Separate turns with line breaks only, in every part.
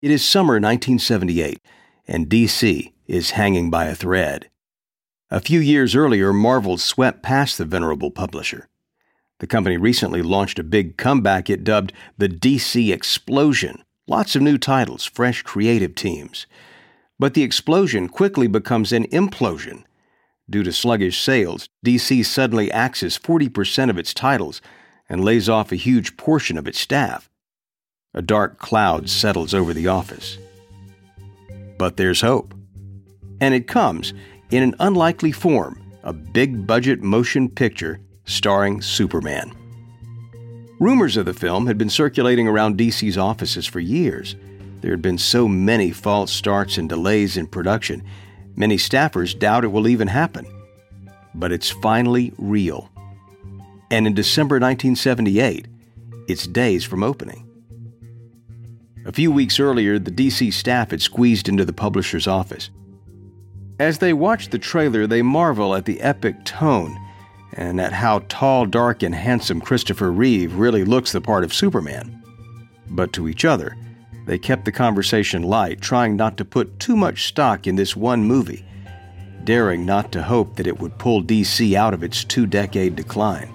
It is summer 1978, and DC is hanging by a thread. A few years earlier, Marvel swept past the venerable publisher. The company recently launched a big comeback it dubbed the DC Explosion. Lots of new titles, fresh creative teams. But the explosion quickly becomes an implosion. Due to sluggish sales, DC suddenly axes 40% of its titles and lays off a huge portion of its staff. A dark cloud settles over the office. But there's hope. And it comes in an unlikely form, a big-budget motion picture starring Superman. Rumors of the film had been circulating around DC's offices for years. There had been so many false starts and delays in production, many staffers doubt it will even happen. But it's finally real. And in December 1978, it's days from opening. A few weeks earlier, the DC staff had squeezed into the publisher's office. As they watch the trailer, they marvel at the epic tone and at how tall, dark, and handsome Christopher Reeve really looks the part of Superman. But to each other, they kept the conversation light, trying not to put too much stock in this one movie, daring not to hope that it would pull DC out of its 2-decade decline.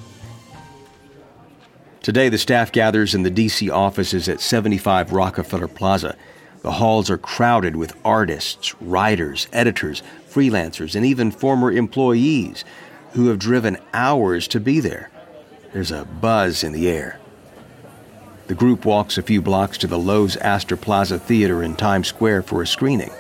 Today, the staff gathers in the DC offices at 75 Rockefeller Plaza. The halls are crowded with artists, writers, editors, freelancers, and even former employees who have driven hours to be there. There's a buzz in the air. The group walks a few blocks to the Loews Astor Plaza Theater in Times Square for a screening.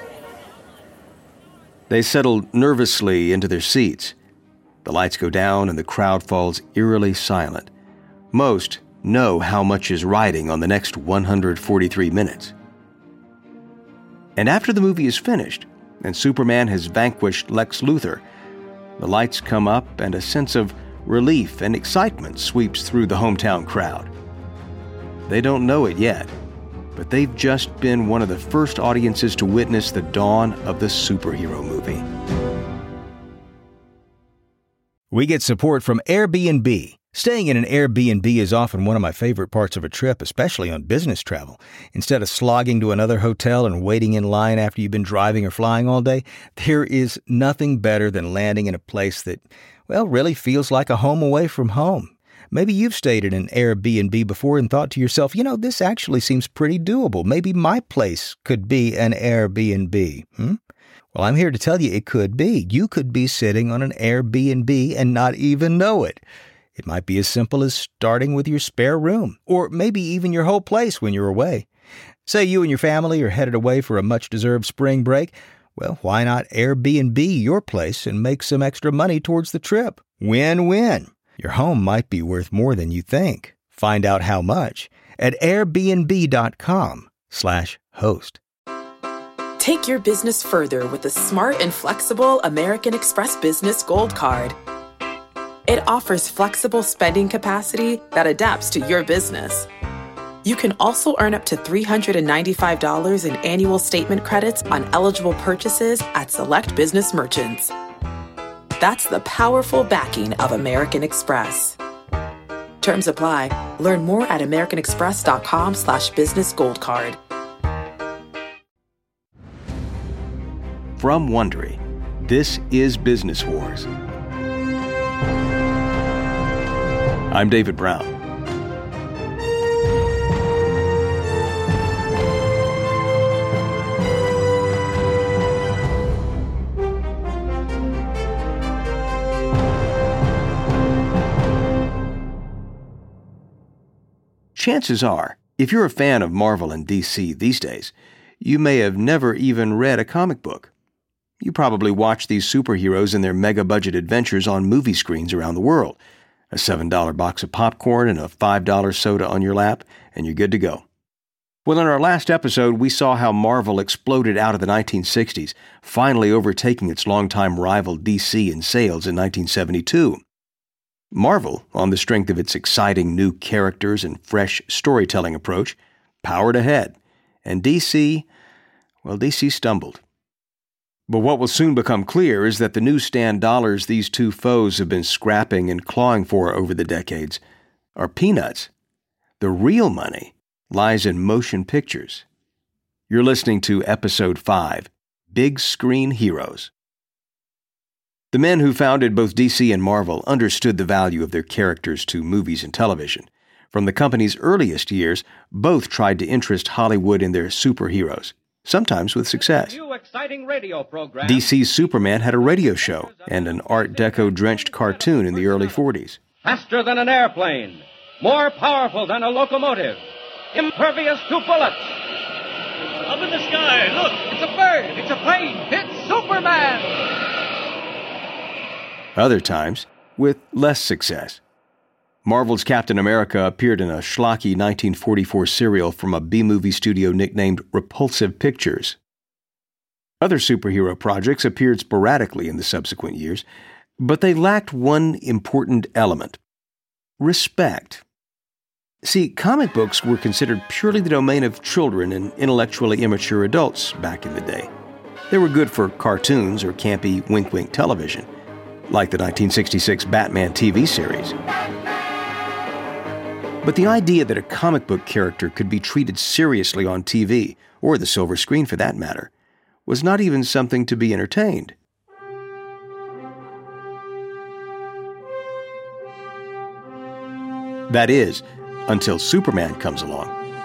They settle nervously into their seats. The lights go down and the crowd falls eerily silent. Most know how much is riding on the next 143 minutes. And after the movie is finished, and Superman has vanquished Lex Luthor, the lights come up and a sense of relief and excitement sweeps through the hometown crowd. They don't know it yet, but they've just been one of the first audiences to witness the dawn of the superhero movie.
We get support from Airbnb. Staying in an Airbnb is often one of my favorite parts of a trip, especially on business travel. Instead of slogging to another hotel and waiting in line after you've been driving or flying all day, there is nothing better than landing in a place that, really feels like a home away from home. Maybe you've stayed in an Airbnb before and thought to yourself, this actually seems pretty doable. Maybe my place could be an Airbnb. Well, I'm here to tell you it could be. You could be sitting on an Airbnb and not even know it. It might be as simple as starting with your spare room, or maybe even your whole place when you're away. Say you and your family are headed away for a much-deserved spring break. Well, why not Airbnb your place and make some extra money towards the trip? Win-win. Your home might be worth more than you think. Find out how much at airbnb.com/host.
Take your business further with the smart and flexible American Express Business Gold Card. It offers flexible spending capacity that adapts to your business. You can also earn up to $395 in annual statement credits on eligible purchases at select business merchants. That's the powerful backing of American Express. Terms apply. Learn more at americanexpress.com/business gold card.
From Wondery, this is Business Wars. I'm David Brown. Chances are, if you're a fan of Marvel and DC these days, you may have never even read a comic book. You probably watch these superheroes in their mega-budget adventures on movie screens around the world. A $7 box of popcorn and a $5 soda on your lap, and you're good to go. Well, in our last episode, we saw how Marvel exploded out of the 1960s, finally overtaking its longtime rival DC in sales in 1972. Marvel, on the strength of its exciting new characters and fresh storytelling approach, powered ahead. And DC stumbled. But what will soon become clear is that the newsstand dollars these two foes have been scrapping and clawing for over the decades are peanuts. The real money lies in motion pictures. You're listening to Episode 5, Big Screen Heroes. The men who founded both DC and Marvel understood the value of their characters to movies and television. From the company's earliest years, both tried to interest Hollywood in their superheroes, sometimes with success. DC's Superman had a radio show and an Art Deco-drenched cartoon in the early 40s.
Faster than an airplane, more powerful than a locomotive, impervious to bullets.
Up in the sky, look!
It's a bird, it's a plane, it's Superman!
Other times, with less success. Marvel's Captain America appeared in a schlocky 1944 serial from a B-movie studio nicknamed Repulsive Pictures. Other superhero projects appeared sporadically in the subsequent years, but they lacked one important element: respect. See, comic books were considered purely the domain of children and intellectually immature adults back in the day. They were good for cartoons or campy wink-wink television, like the 1966 Batman TV series. But the idea that a comic book character could be treated seriously on TV, or the silver screen for that matter, was not even something to be entertained. That is, until Superman comes along.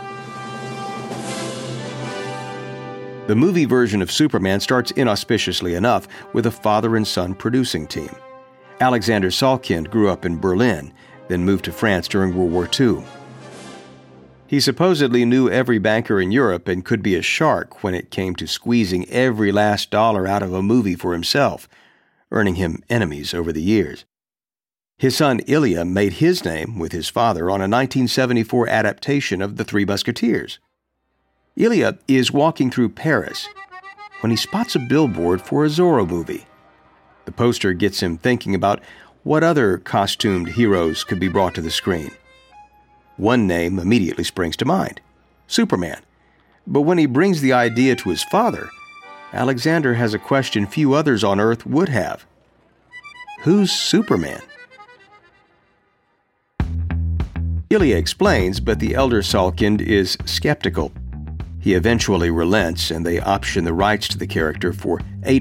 The movie version of Superman starts inauspiciously enough with a father and son producing team. Alexander Salkind grew up in Berlin, then moved to France during World War II. He supposedly knew every banker in Europe and could be a shark when it came to squeezing every last dollar out of a movie for himself, earning him enemies over the years. His son Ilya made his name with his father on a 1974 adaptation of The Three Musketeers. Ilya is walking through Paris when he spots a billboard for a Zorro movie. The poster gets him thinking about what other costumed heroes could be brought to the screen. One name immediately springs to mind: Superman. But when he brings the idea to his father, Alexander has a question few others on Earth would have. Who's Superman? Ilya explains, but the elder Salkind is skeptical. He eventually relents, and they option the rights to the character for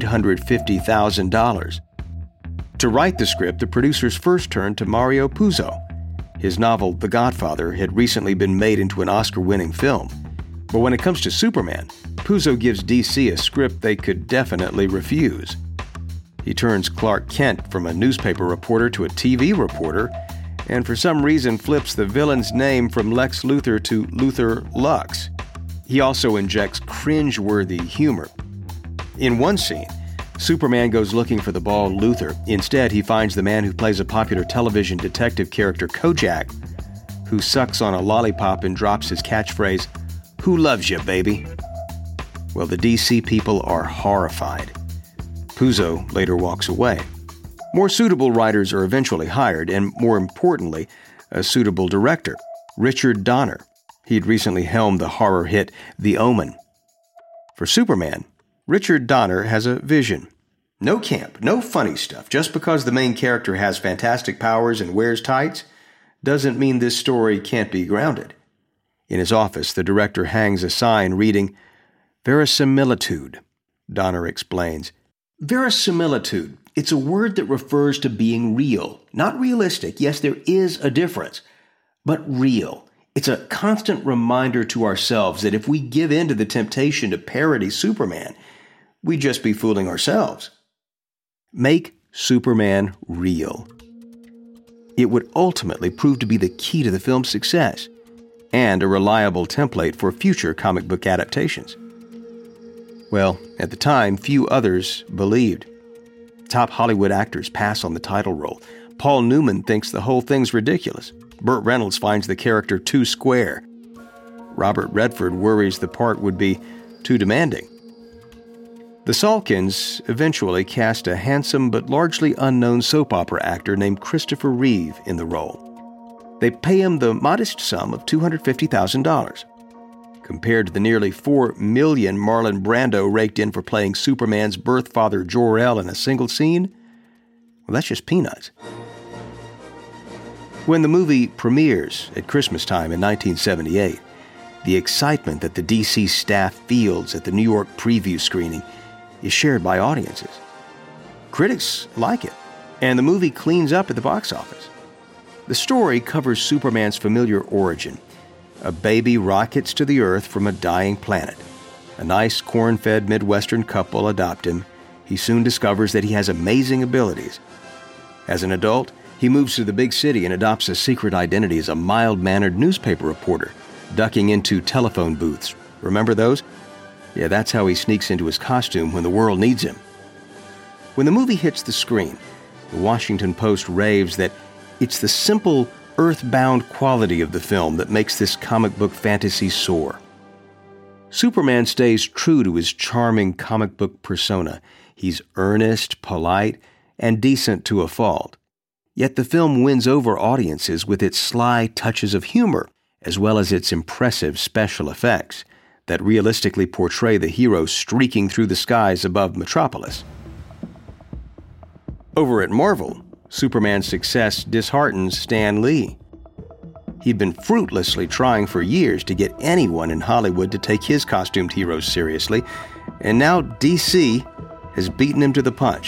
$850,000. To write the script, the producers first turned to Mario Puzo. His novel, The Godfather, had recently been made into an Oscar-winning film. But when it comes to Superman, Puzo gives DC a script they could definitely refuse. He turns Clark Kent from a newspaper reporter to a TV reporter, and for some reason flips the villain's name from Lex Luthor to Luthor Lux. He also injects cringe-worthy humor. In one scene, Superman goes looking for the bald Luthor. Instead, he finds the man who plays a popular television detective character, Kojak, who sucks on a lollipop and drops his catchphrase, "Who loves you, baby?" Well, the DC people are horrified. Puzo later walks away. More suitable writers are eventually hired, and more importantly, a suitable director, Richard Donner. He'd recently helmed the horror hit The Omen. For Superman, Richard Donner has a vision. No camp, no funny stuff. Just because the main character has fantastic powers and wears tights doesn't mean this story can't be grounded. In his office, the director hangs a sign reading, "Verisimilitude," Donner explains. Verisimilitude. It's a word that refers to being real. Not realistic. Yes, there is a difference. But real. It's a constant reminder to ourselves that if we give in to the temptation to parody Superman, we'd just be fooling ourselves. Make Superman real. It would ultimately prove to be the key to the film's success and a reliable template for future comic book adaptations. Well, at the time, few others believed. Top Hollywood actors pass on the title role. Paul Newman thinks the whole thing's ridiculous. Burt Reynolds finds the character too square. Robert Redford worries the part would be too demanding. The Salkinds eventually cast a handsome but largely unknown soap opera actor named Christopher Reeve in the role. They pay him the modest sum of $250,000. Compared to the nearly $4 million Marlon Brando raked in for playing Superman's birth father Jor-El in a single scene, well, that's just peanuts. When the movie premieres at Christmas time in 1978, The excitement that the DC staff feels at the New York preview screening is shared by audiences. Critics like it, and the movie cleans up at the box office. The story covers Superman's familiar origin. A baby rockets to the Earth from a dying planet. A nice corn-fed Midwestern couple adopt him. He soon discovers that he has amazing abilities. As an adult, he moves to the big city and adopts a secret identity as a mild-mannered newspaper reporter, ducking into telephone booths. Remember those? Yeah, that's how he sneaks into his costume when the world needs him. When the movie hits the screen, the Washington Post raves that it's the simple, earthbound quality of the film that makes this comic book fantasy soar. Superman stays true to his charming comic book persona. He's earnest, polite, and decent to a fault. Yet the film wins over audiences with its sly touches of humor, as well as its impressive special effects that realistically portray the hero streaking through the skies above Metropolis. Over at Marvel, Superman's success disheartens Stan Lee. He'd been fruitlessly trying for years to get anyone in Hollywood to take his costumed heroes seriously, and now DC has beaten him to the punch.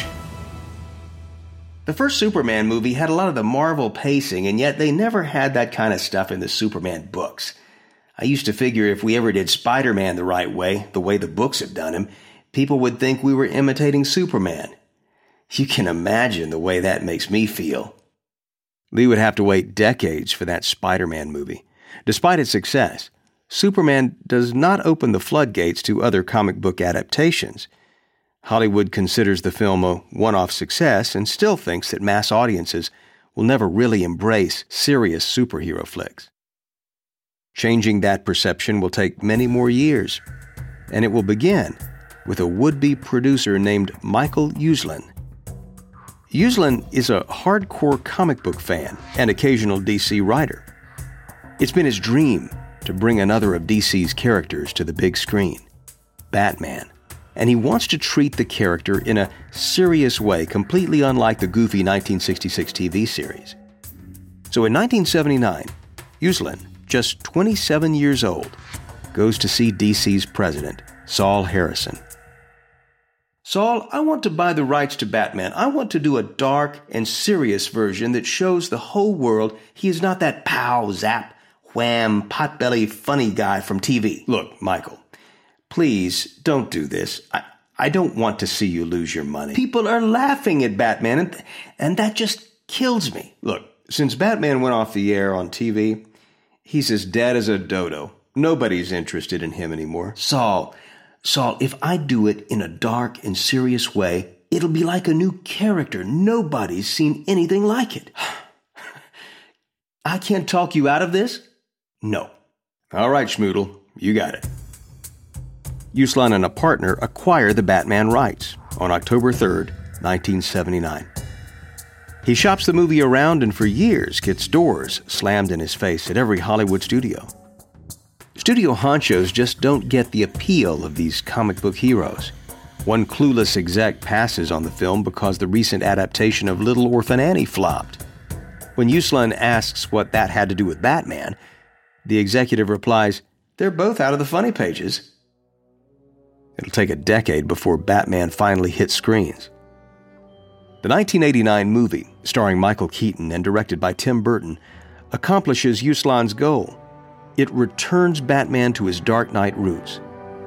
The first Superman movie had a lot of the Marvel pacing, and yet they never had that kind of stuff in the Superman books. I used to figure if we ever did Spider-Man the right way, the way the books have done him, people would think we were imitating Superman. You can imagine the way that makes me feel. Lee would have to wait decades for that Spider-Man movie. Despite its success, Superman does not open the floodgates to other comic book adaptations. Hollywood considers the film a one-off success and still thinks that mass audiences will never really embrace serious superhero flicks. Changing that perception will take many more years, and it will begin with a would-be producer named Michael Uslan. Uslan is a hardcore comic book fan and occasional DC writer. It's been his dream to bring another of DC's characters to the big screen, Batman, and he wants to treat the character in a serious way, completely unlike the goofy 1966 TV series. So in 1979, Uslan, just 27 years old, goes to see DC's president, Saul Harrison. Saul, I want to buy the rights to Batman. I want to do a dark and serious version that shows the whole world he is not that pow, zap, wham, potbelly funny guy from TV. Look, Michael, please don't do this. I don't want to see you lose your money. People are laughing at Batman, and that just kills me. Look, since Batman went off the air on TV, he's as dead as a dodo. Nobody's interested in him anymore. Saul, if I do it in a dark and serious way, it'll be like a new character. Nobody's seen anything like it. I can't talk you out of this? No. All right, Schmoodle, you got it. Uslan and a partner acquire the Batman rights on October 3rd, 1979. He shops the movie around and for years gets doors slammed in his face at every Hollywood studio. Studio honchos just don't get the appeal of these comic book heroes. One clueless exec passes on the film because the recent adaptation of Little Orphan Annie flopped. When Uslan asks what that had to do with Batman, the executive replies, "They're both out of the funny pages." It'll take a decade before Batman finally hits screens. The 1989 movie, starring Michael Keaton and directed by Tim Burton, accomplishes Uslan's goal. It returns Batman to his Dark Knight roots.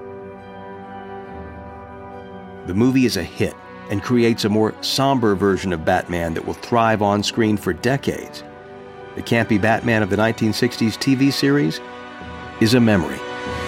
The movie is a hit and creates a more somber version of Batman that will thrive on screen for decades. The campy Batman of the 1960s TV series is a memory.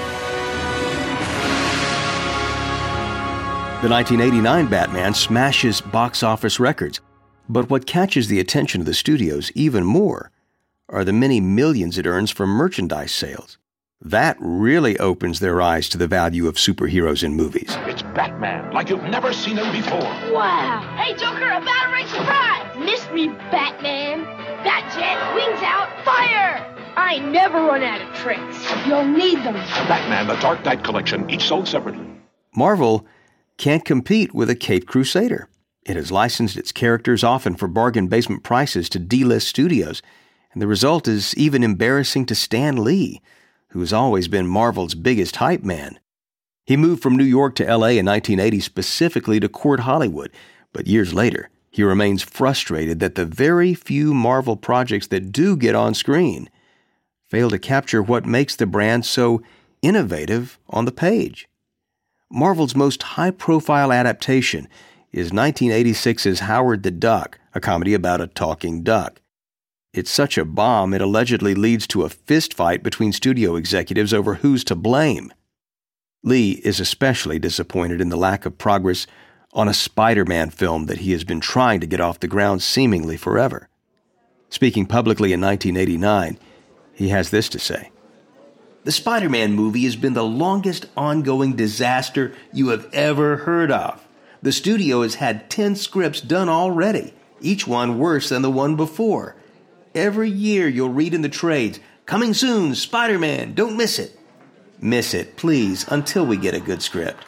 The 1989 Batman smashes box office records, but what catches the attention of the studios even more are the many millions it earns from merchandise sales. That really opens their eyes to the value of superheroes in movies.
It's Batman, like you've never seen him before.
Wow! Hey, Joker, a battering surprise! Missed me, Batman. Batjet, wings out, fire! I never run out of tricks. You'll need them.
Batman, the Dark Knight collection, each sold separately.
Marvel can't compete with a Caped Crusader. It has licensed its characters often for bargain basement prices to D-list studios, and the result is even embarrassing to Stan Lee, who's always been Marvel's biggest hype man. He moved from New York to L.A. in 1980 specifically to court Hollywood, but years later, he remains frustrated that the very few Marvel projects that do get on screen fail to capture what makes the brand so innovative on the page. Marvel's most high-profile adaptation is 1986's Howard the Duck, a comedy about a talking duck. It's such a bomb, it allegedly leads to a fistfight between studio executives over who's to blame. Lee is especially disappointed in the lack of progress on a Spider-Man film that he has been trying to get off the ground seemingly forever. Speaking publicly in 1989, he has this to say: "The Spider-Man movie has been the longest ongoing disaster you have ever heard of. The studio has had 10 scripts done already, each one worse than the one before. Every year you'll read in the trades, 'Coming soon, Spider-Man, don't miss it.' Miss it, please, until we get a good script."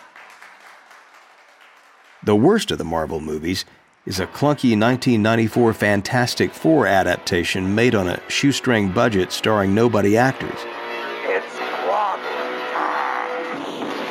The worst of the Marvel movies is a clunky 1994 Fantastic Four adaptation made on a shoestring budget starring nobody actors.
It's problem time.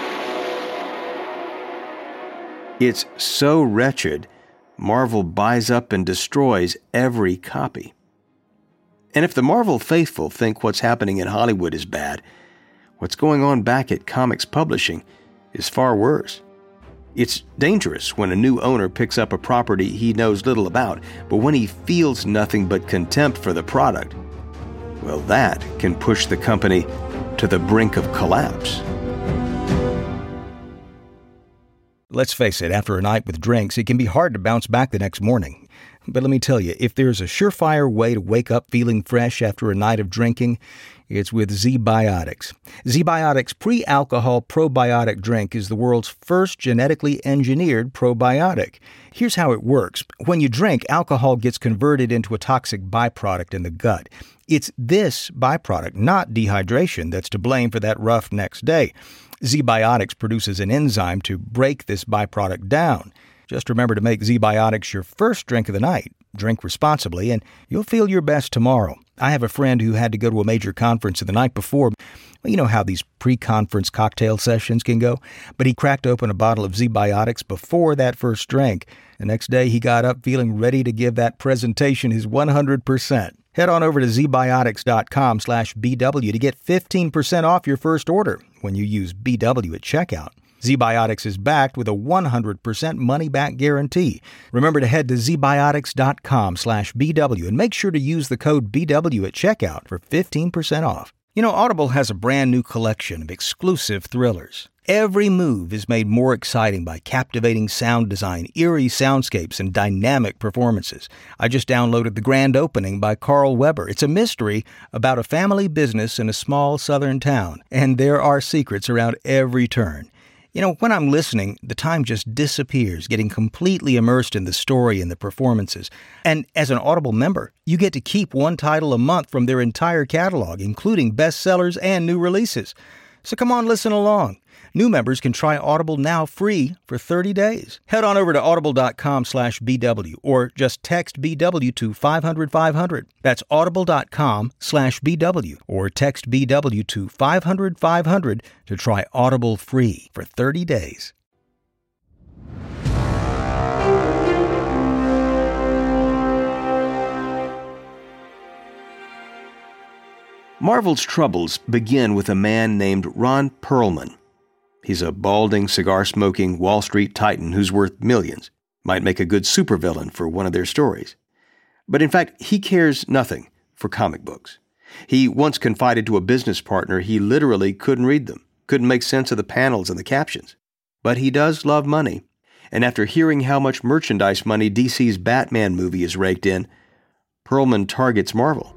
It's so wretched, Marvel buys up and destroys every copy. And if the Marvel faithful think what's happening in Hollywood is bad, what's going on back at Comics Publishing is far worse. It's dangerous when a new owner picks up a property he knows little about, but when he feels nothing but contempt for the product, well, that can push the company to the brink of collapse.
Let's face it, after a night with drinks, it can be hard to bounce back the next morning. But let me tell you, if there's a surefire way to wake up feeling fresh after a night of drinking, it's with ZBiotics. ZBiotics pre-alcohol probiotic drink is the world's first genetically engineered probiotic. Here's how it works. When you drink, alcohol gets converted into a toxic byproduct in the gut. It's this byproduct, not dehydration, that's to blame for that rough next day. ZBiotics produces an enzyme to break this byproduct down. Just remember to make ZBiotics your first drink of the night. Drink responsibly, and you'll feel your best tomorrow. I have a friend who had to go to a major conference the night before. Well, you know how these pre-conference cocktail sessions can go? But he cracked open a bottle of ZBiotics before that first drink. The next day, he got up feeling ready to give that presentation his 100%. Head on over to zbiotics.com/BW to get 15% off your first order when you use BW at checkout. ZBiotics is backed with a 100% money-back guarantee. Remember to head to zbiotics.com/BW and make sure to use the code BW at checkout for 15% off. You know, Audible has a brand new collection of exclusive thrillers. Every move is made more exciting by captivating sound design, eerie soundscapes, and dynamic performances. I just downloaded The Grand Opening by Carl Weber. It's a mystery about a family business in a small southern town, and there are secrets around every turn. You know, when I'm listening, the time just disappears, getting completely immersed in the story and the performances. And as an Audible member, you get to keep one title a month from their entire catalog, including bestsellers and new releases. So come on, listen along. New members can try Audible now free for 30 days. Head on over to audible.com/BW or just text BW to 500-500. That's audible.com/BW or text BW to 500-500 to try Audible free for 30 days.
Marvel's troubles begin with a man named Ron Perlman. He's a balding, cigar-smoking Wall Street titan who's worth millions. Might make a good supervillain for one of their stories. But in fact, he cares nothing for comic books. He once confided to a business partner he literally couldn't read them, couldn't make sense of the panels and the captions. But he does love money. And after hearing how much merchandise money DC's Batman movie has raked in, Perlman targets Marvel.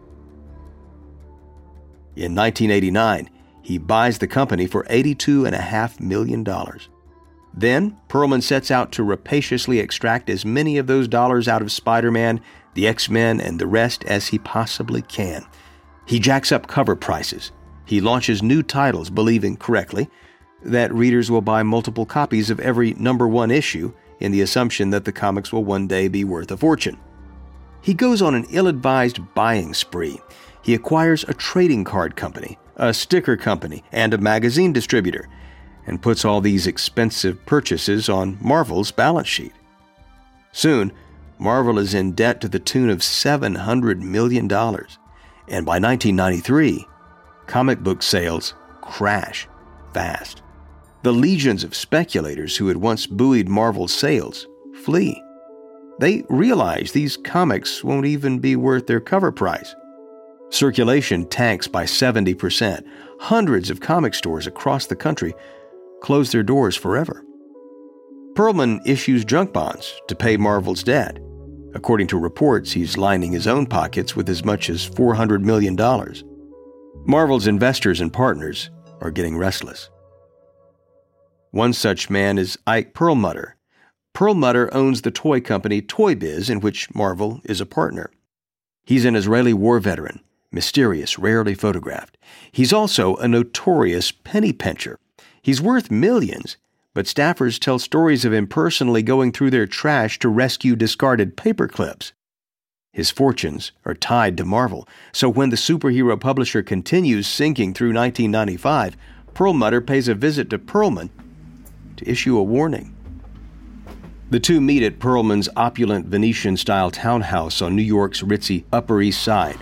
In 1989, he buys the company for $82.5 million. Then, Perlman sets out to rapaciously extract as many of those dollars out of Spider-Man, the X-Men, and the rest as he possibly can. He jacks up cover prices. He launches new titles, believing correctly that readers will buy multiple copies of every #1 issue in the assumption that the comics will one day be worth a fortune. He goes on an ill-advised buying spree. He acquires a trading card company, a sticker company, and a magazine distributor, and puts all these expensive purchases on Marvel's balance sheet. Soon, Marvel is in debt to the tune of $700 million, and by 1993, comic book sales crash fast. The legions of speculators who had once buoyed Marvel's sales flee. They realize these comics won't even be worth their cover price. Circulation tanks by 70%. Hundreds of comic stores across the country close their doors forever. Perlman issues junk bonds to pay Marvel's debt. According to reports, he's lining his own pockets with as much as $400 million. Marvel's investors and partners are getting restless. One such man is Ike Perlmutter. Perlmutter owns the toy company Toy Biz, in which Marvel is a partner. He's an Israeli war veteran, mysterious, rarely photographed. He's also a notorious penny pincher. He's worth millions, but staffers tell stories of him personally going through their trash to rescue discarded paper clips. His fortunes are tied to Marvel, so when the superhero publisher continues sinking through 1995, Perlmutter pays a visit to Perlman to issue a warning. The two meet at Perlman's opulent Venetian-style townhouse on New York's ritzy Upper East Side.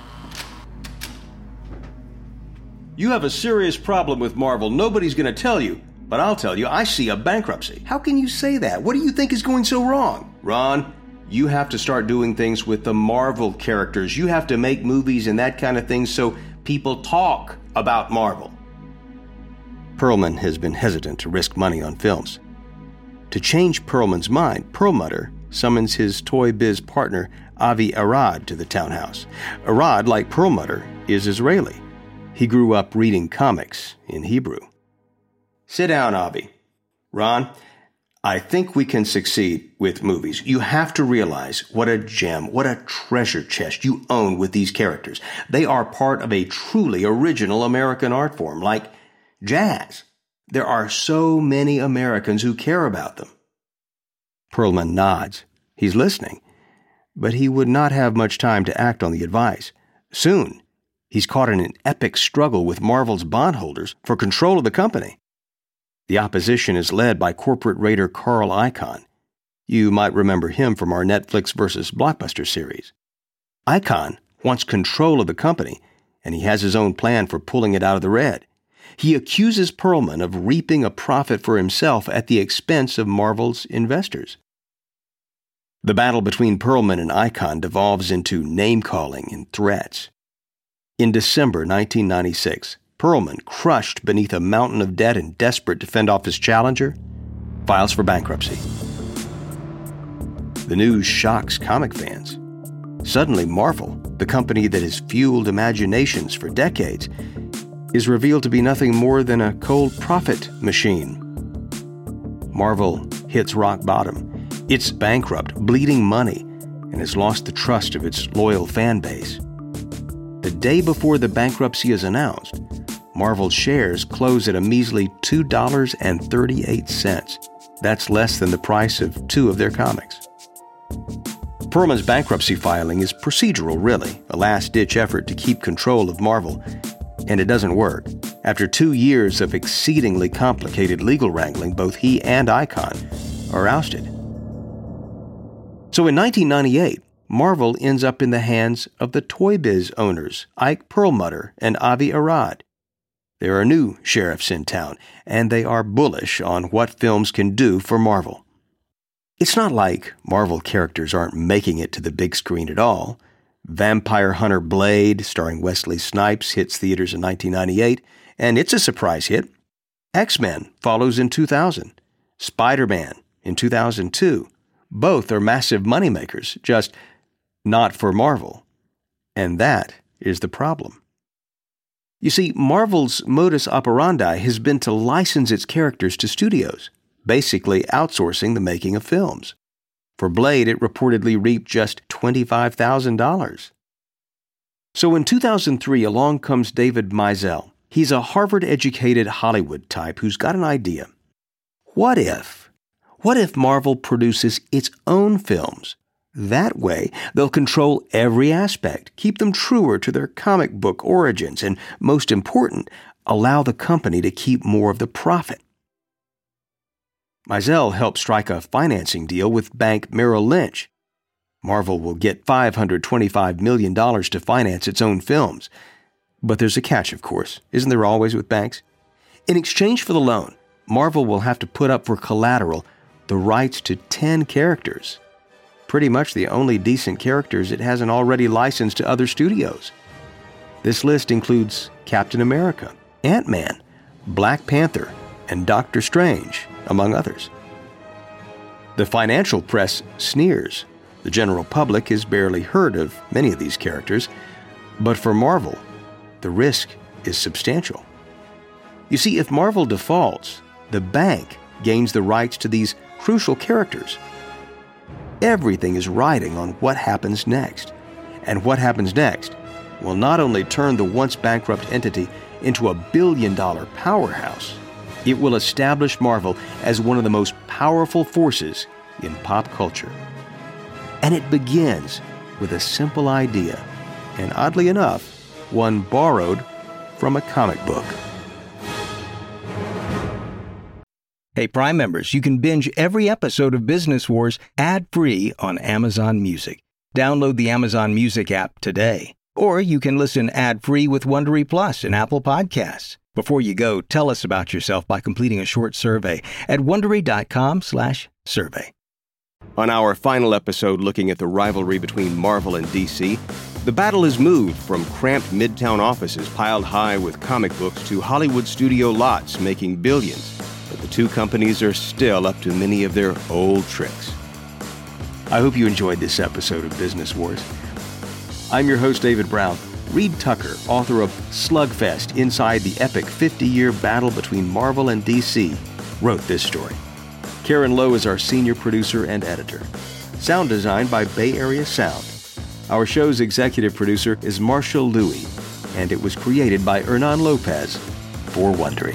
"You have a serious problem with Marvel. Nobody's going to tell you. But I'll tell you, I see a bankruptcy." "How can you say that? What do you think is going so wrong?" "Ron, you have to start doing things with the Marvel characters. You have to make movies and that kind of thing so people talk about Marvel." Perlman has been hesitant to risk money on films. To change Perlman's mind, Perlmutter summons his Toy Biz partner Avi Arad to the townhouse. Arad, like Perlmutter, is Israeli. He grew up reading comics in Hebrew. "Sit down, Avi. Ron, I think we can succeed with movies. You have to realize what a gem, what a treasure chest you own with these characters. They are part of a truly original American art form, like jazz. There are so many Americans who care about them." Perlman nods. He's listening, but he would not have much time to act on the advice. Soon, he's caught in an epic struggle with Marvel's bondholders for control of the company. The opposition is led by corporate raider Carl Icahn. You might remember him from our Netflix versus Blockbuster series. Icahn wants control of the company, and he has his own plan for pulling it out of the red. He accuses Perlman of reaping a profit for himself at the expense of Marvel's investors. The battle between Perlman and Icahn devolves into name-calling and threats. In December 1996, Perlman, crushed beneath a mountain of debt and desperate to fend off his challenger, files for bankruptcy. The news shocks comic fans. Suddenly, Marvel, the company that has fueled imaginations for decades, is revealed to be nothing more than a cold profit machine. Marvel hits rock bottom. It's bankrupt, bleeding money, and has lost the trust of its loyal fan base. The day before the bankruptcy is announced, Marvel's shares close at a measly $2.38. That's less than the price of 2 of their comics. Perlman's bankruptcy filing is procedural, really, a last-ditch effort to keep control of Marvel, and it doesn't work. After 2 years of exceedingly complicated legal wrangling, both he and Icahn are ousted. So in 1998, Marvel ends up in the hands of the Toy Biz owners, Ike Perlmutter and Avi Arad. There are new sheriffs in town, and they are bullish on what films can do for Marvel. It's not like Marvel characters aren't making it to the big screen at all. Vampire Hunter Blade, starring Wesley Snipes, hits theaters in 1998, and it's a surprise hit. X-Men follows in 2000. Spider-Man in 2002. Both are massive moneymakers, just not for Marvel. And that is the problem. You see, Marvel's modus operandi has been to license its characters to studios, basically outsourcing the making of films. For Blade, it reportedly reaped just $25,000. So in 2003, along comes David Mizell. He's a Harvard-educated Hollywood type who's got an idea. What if Marvel produces its own films That way, they'll control every aspect, keep them truer to their comic book origins, and most important, allow the company to keep more of the profit. Mizell helped strike a financing deal with bank Merrill Lynch. Marvel will get $525 million to finance its own films. But there's a catch, of course. Isn't there always with banks? In exchange for the loan, Marvel will have to put up for collateral the rights to 10 characters. Pretty much the only decent characters it hasn't already licensed to other studios. This list includes Captain America, Ant-Man, Black Panther, and Doctor Strange, among others. The financial press sneers. The general public has barely heard of many of these characters, but for Marvel, the risk is substantial. You see, if Marvel defaults, the bank gains the rights to these crucial characters. Everything is riding on what happens next. And what happens next will not only turn the once bankrupt entity into a billion-dollar powerhouse, it will establish Marvel as one of the most powerful forces in pop culture. And it begins with a simple idea, and oddly enough, one borrowed from a comic book.
Hey, Prime members, you can binge every episode of Business Wars ad-free on Amazon Music. Download the Amazon Music app today. Or you can listen ad-free with Wondery Plus and Apple Podcasts. Before you go, tell us about yourself by completing a short survey at Wondery.com/survey.
On our final episode looking at the rivalry between Marvel and DC, the battle has moved from cramped midtown offices piled high with comic books to Hollywood studio lots making billions. But the two companies are still up to many of their old tricks. I hope you enjoyed this episode of Business Wars. I'm your host, David Brown. Reed Tucker, author of Slugfest, Inside the Epic 50-Year Battle Between Marvel and DC, wrote this story. Karen Lowe is our senior producer and editor. Sound design by Bay Area Sound. Our show's executive producer is Marshall Louie, and it was created by Hernan Lopez for Wondery.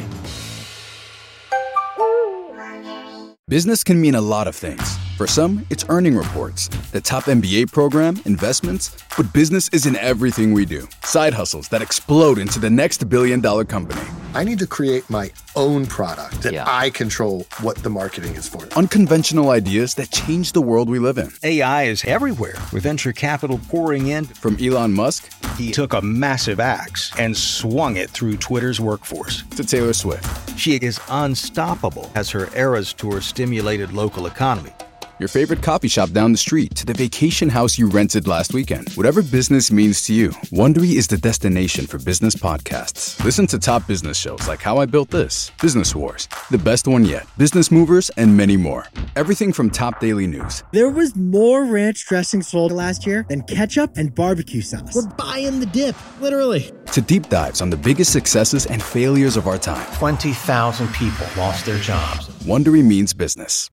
Business can mean a lot of things. For some, it's earning reports, the top MBA program, investments, but business isn't everything we do. Side hustles that explode into the next billion-dollar company.
I need to create my own product that I control what the marketing is for.
Unconventional ideas that change the world we live in.
AI is everywhere, with venture capital pouring in.
From Elon Musk,
he took a massive axe and swung it through Twitter's workforce.
To Taylor Swift.
She is unstoppable as her Eras Tour stimulated local economy.
Your favorite coffee shop down the street to the vacation house you rented last weekend. Whatever business means to you, Wondery is the destination for business podcasts. Listen to top business shows like How I Built This, Business Wars, The Best One Yet, Business Movers, and many more. Everything from top daily news.
There was more ranch dressing sold last year than ketchup and barbecue sauce. We're buying the dip, literally.
To deep dives on the biggest successes and failures of our time.
20,000 people lost their jobs.
Wondery means business.